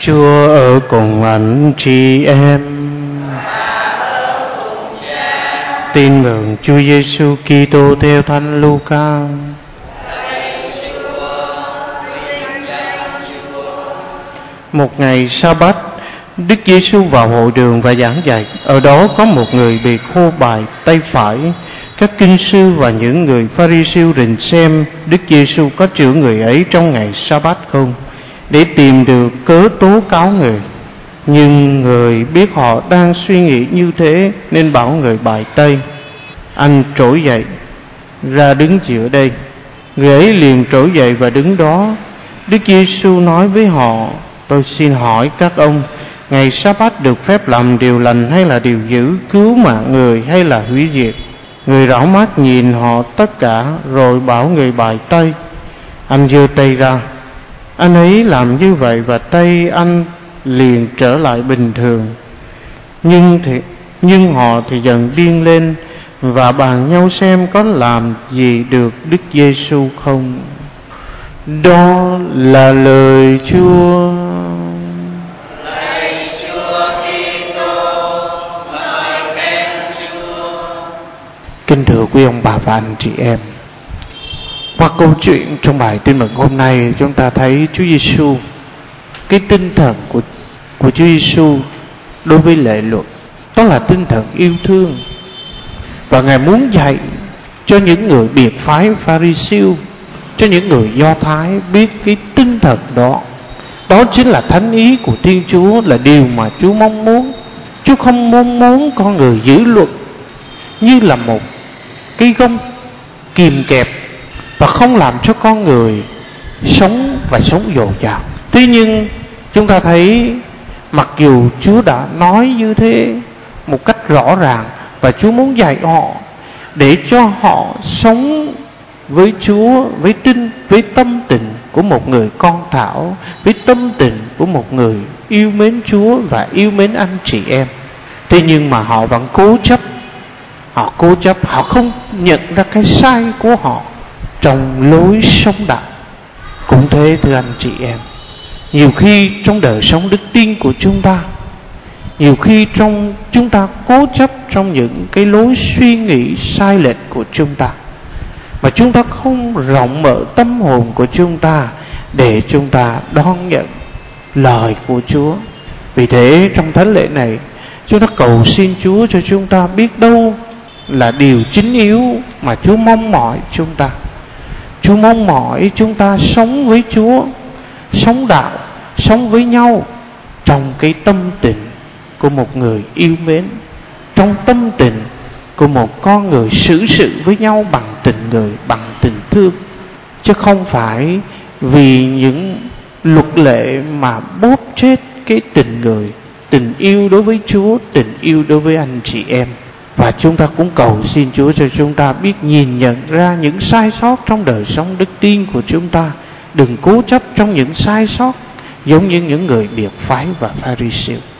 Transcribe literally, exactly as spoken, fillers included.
Chúa ở cùng anh chị em. Tin mừng Chúa Giêsu Kitô theo Thánh Luca. Một ngày Sa-bát, Đức Giêsu vào hội đường và giảng dạy. Ở đó có một người bị khô bài tay phải. Các kinh sư và những người Pha-ri-siêu rình xem Đức Giêsu có chữa người ấy trong ngày Sa-bát không, để tìm được cớ tố cáo người. Nhưng người biết họ đang suy nghĩ như thế, nên bảo người bài tay: anh trỗi dậy, ra đứng giữa đây. Người ấy liền trỗi dậy và đứng đó. Đức Giêsu nói với họ: tôi xin hỏi các ông, ngày Sa-bát được phép làm điều lành hay là điều dữ, cứu mạng người hay là hủy diệt? Người rảo mắt nhìn họ tất cả, rồi bảo người bài tay: anh giơ tay ra. Anh ấy làm như vậy và tay anh liền trở lại bình thường. Nhưng thì, nhưng họ thì dần điên lên và bàn nhau xem có làm gì được Đức Giêsu không. Đó là lời Chúa. Lạy Chúa Kitô, ngợi khen Chúa. Kính thưa quý ông bà và anh chị em, qua câu chuyện trong bài tin mừng hôm nay, chúng ta thấy Chúa Giêsu, cái tinh thần của của Chúa Giêsu đối với lệ luật, đó là tinh thần yêu thương, và Ngài muốn dạy cho những người biệt phái Pha-ri-siêu, cho những người Do Thái biết cái tinh thần đó. Đó chính là thánh ý của Thiên Chúa, là điều mà Chúa mong muốn. Chúa không mong muốn con người giữ luật như là một cái gông kìm kẹp và không làm cho con người sống và sống dồi dào. Tuy nhiên chúng ta thấy, mặc dù Chúa đã nói như thế một cách rõ ràng, và Chúa muốn dạy họ để cho họ sống với Chúa, với tinh, với tâm tình của một người con thảo, với tâm tình của một người yêu mến Chúa và yêu mến anh chị em. Thế nhưng mà họ vẫn cố chấp, họ cố chấp, họ không nhận ra cái sai của họ trong lối sống đạo. Cũng thế thưa anh chị em, nhiều khi trong đời sống đức tin của chúng ta, nhiều khi trong chúng ta cố chấp trong những cái lối suy nghĩ sai lệch của chúng ta, mà chúng ta không rộng mở tâm hồn của chúng ta để chúng ta đón nhận lời của Chúa. Vì thế trong thánh lễ này, chúng ta cầu xin Chúa cho chúng ta biết đâu là điều chính yếu mà Chúa mong mỏi chúng ta. Chúa mong mỏi chúng ta sống với Chúa, sống đạo, sống với nhau trong cái tâm tình của một người yêu mến, trong tâm tình của một con người xử sự với nhau bằng tình người, bằng tình thương, chứ không phải vì những luật lệ mà bóp chết cái tình người, tình yêu đối với Chúa, tình yêu đối với anh chị em. Và chúng ta cũng cầu xin Chúa cho chúng ta biết nhìn nhận ra những sai sót trong đời sống đức tin của chúng ta. Đừng cố chấp trong những sai sót giống như những người biệt phái và Pha-ri-siêu.